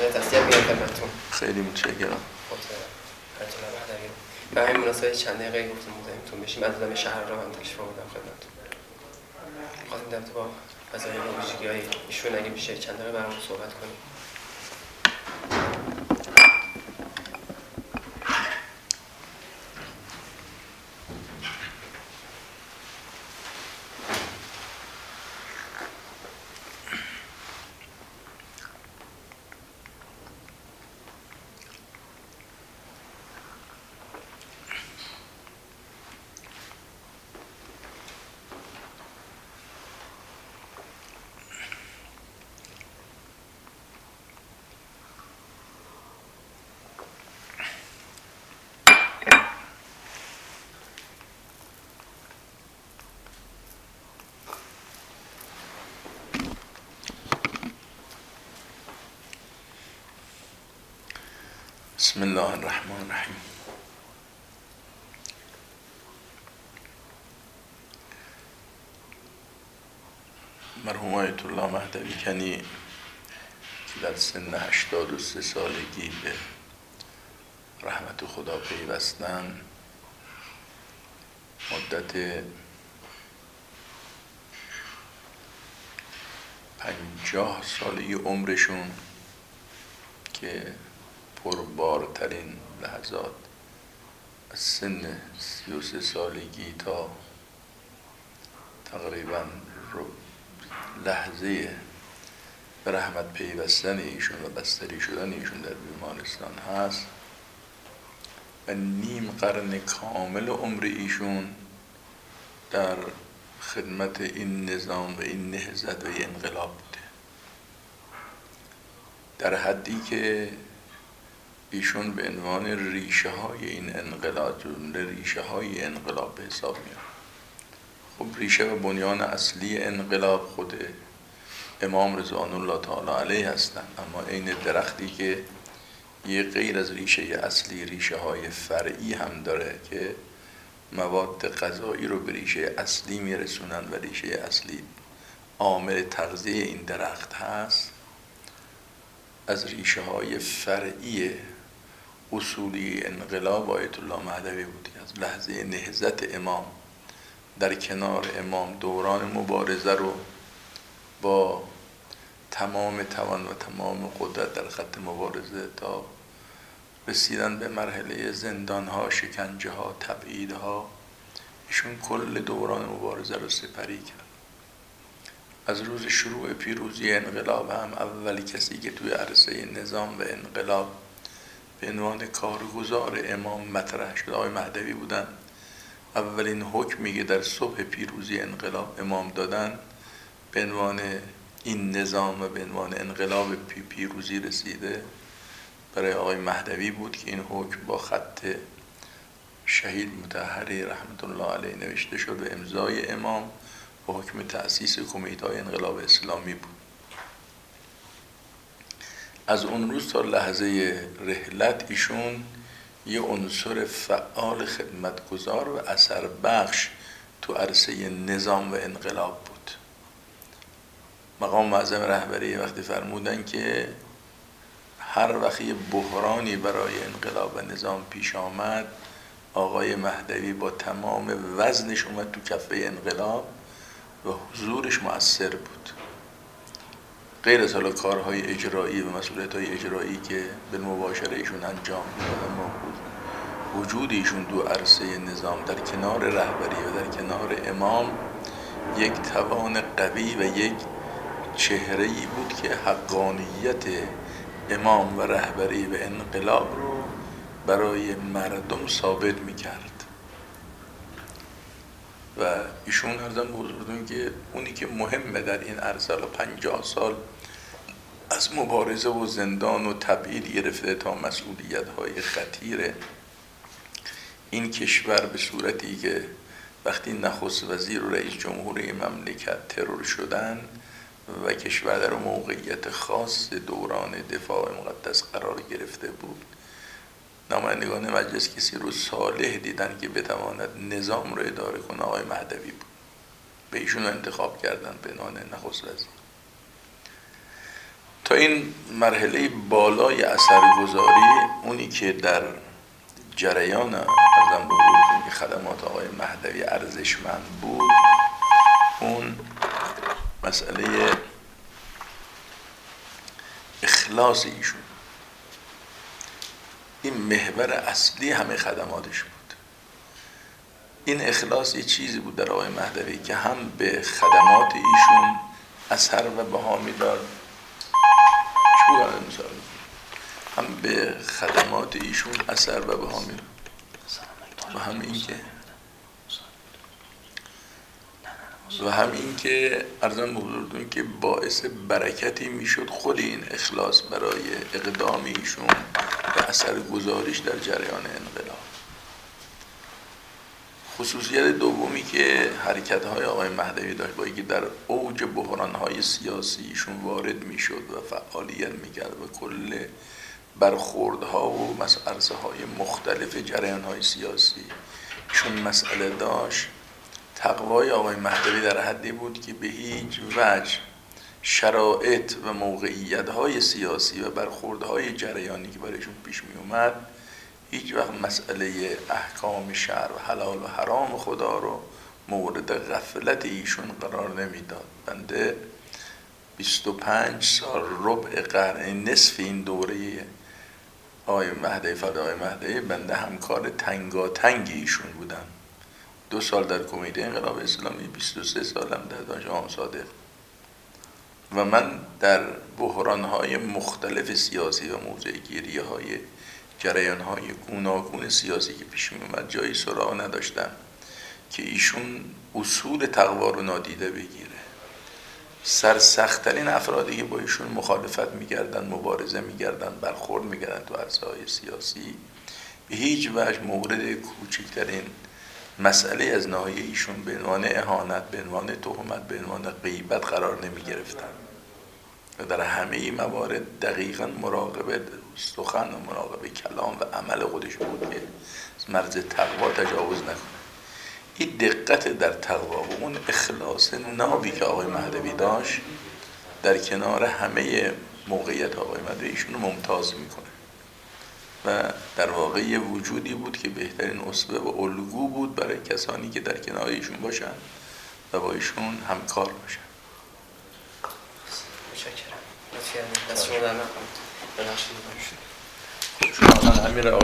تسلیت میگم خدمتتون. خیلی متشکرم. به همین مناسبت چند دقیقه گفتم مزاحمتون بشیم. از دم شهر رو هم تشریف آوردم خدمتتون. خواستم در ارتباط با قضایا و ویژگی‌های ایشون اگه میشه چند دقیقه برامون صحبت کنیم. بسم الله الرحمن الرحیم. مرحوم آیت الله مهدوی کنی که در سن 83 سالگی به رحمت خدا پیوستن، مدت 50 سالی عمرشون که پربارترین لحظات از سن 33 سالگی تا تقریبا لحظه به رحمت پیوستن ایشون و بستری شدن ایشون در بیمارستان هست و نیم قرن کامل عمر ایشون در خدمت این نظام و این نهضت و این انقلاب بوده، در حدی که ایشون به عنوان ریشه های این انقلاب، ریشه های انقلاب به حساب میاد. خب ریشه و بنیان اصلی انقلاب خود امام رضوان الله تعالی علیه هستند، اما این درختی که یه غیر از ریشه اصلی ریشه های فرعی هم داره که مواد غذایی رو به ریشه اصلی میرسونن و ریشه اصلی عامل تغذیه این درخت هست. از ریشه های فرعی اصولی انقلاب آیت الله مهدوی بود. از لحظه نهضت امام در کنار امام دوران مبارزه رو با تمام توان و تمام قدرت در خط مبارزه تا رسیدن به مرحله زندان‌ها، شکنجه‌ها، تبعیدها، ایشون کل دوران مبارزه رو سپری کرد. از روز شروع پیروزی انقلاب هم اول کسی که توی عرصه نظام و انقلاب به عنوان کارگزار امام مطرح شد آقای مهدوی بودن. اولین حکمی که در صبح پیروزی انقلاب امام دادن به عنوان این نظام و به عنوان انقلاب پیروزی رسیده برای آقای مهدوی بود که این حکم با خط شهید مطهری رحمت الله علیه نوشته شد و امضای امام و حکم تأسیس کمیته انقلاب اسلامی بود. از اون روز تا لحظه رحلت ایشون یه عنصر فعال خدمتگزار و اثر بخش تو عرصه نظام و انقلاب بود. مقام معظم رهبری وقتی فرمودن که هر وقت یه بحرانی برای انقلاب و نظام پیش آمد آقای مهدوی با تمام وزنش اومد تو کفه انقلاب و حضورش مؤثر بود. غیر از حالا کارهای اجرایی و مسئولیت‌های اجرایی که بالمباشره ایشون انجام می‌داد، اما وجود ایشون تو عرصه نظام در کنار رهبری و در کنار امام یک توان قوی و یک چهره‌ای بود که حقانیت امام و رهبری و انقلاب رو برای مردم ثابت می‌کرد. و ایشون عرضم به حضورتون که اونی که مهمه در این عرصه 50 سال از مبارزه و زندان و تبعید گرفته تا مسئولیت‌های خطیر این کشور به صورتی که وقتی نخست وزیر و رئیس جمهور مملکت ترور شدن و کشور در موقعیت خاص دوران دفاع مقدس قرار گرفته بود، نمایندگان مجلس کسی رو صالح دیدن که بتواند نظام رو اداره کنه آقای مهدوی بود. به ایشون انتخاب کردن به عنوان نخست وزیر. تا این مرحله بالای اثرگذاری، اونی که در جریان ارزم به حضورتون که خدمات آقای مهدوی ارزشمند بود، اون مسئله اخلاص ایشون، این محور اصلی همه خدماتش بود. این اخلاص یه چیزی بود در آقای مهدوی که هم به خدمات ایشون اثر و بها میداد، هم به خدمات ایشون اثر و بها میداد و هم این که ارزم به حضورتون که باعث برکتی میشد خود این اخلاص برای اقدام ایشون و اثر گذاریش در جریان انقلاب. خصوصیت دومی که حرکت‌های آقای مهدوی داشت با اینکه در اوج بحران‌های سیاسی ایشون وارد میشد و فعالیت میکرد و کل برخوردها و عرصه‌های مختلف جریان‌های سیاسی ایشون مسئله داشت، تقوای آقای مهدوی در حدی بود که به هیچ وجه شرایط و موقعیت‌های سیاسی و برخوردهای جریانی که برایشون پیش می اومد هیچ وقت مسئله احکام شرع و حلال و حرام خدا رو مورد غفلت ایشون قرار نمیداد. بنده 25 سال ربع قرن، نصف این دوره آقای مهدوی، فدای مهدوی، بنده همکار تنگاتنگ ایشون بودم. 2 سال در کمیته انقلاب اسلامی، 23 سالم در دانشگاه امام صادق، و من در بحران‌های مختلف سیاسی و موضع‌گیری‌های جریان‌های گوناگون سیاسی که پیش می‌آمد جایی سراغ نداشتم که ایشون اصول تقوا رو نادیده بگیره. سرسخت‌ترین افرادی که با ایشون مخالفت می‌کردن، مبارزه می‌کردن، برخورد می‌کردن تو عرصه‌های سیاسی، به هیچ وجه مورد کوچکترین مسئله از ناحیه ایشون به عنوان اهانت، به عنوان تهمت، به عنوان غیبت قرار نمی‌گرفتن و در همه موارد دقیقاً مراقب سخن و مراقب کلام و عمل خودش بود که مرز تقوا تجاوز نکنه. این دقت در تقوا و اون اخلاص نابی که آقای مهدوی داشت در کنار همه موقعیت آقای مهدوی ایشون رو ممتاز میکنه و در واقع یه وجودی بود که بهترین اسوه و الگو بود برای کسانی که در کنار ایشون باشن و با ایشون همکار باشن. متشکرم. دست شما در نکنید.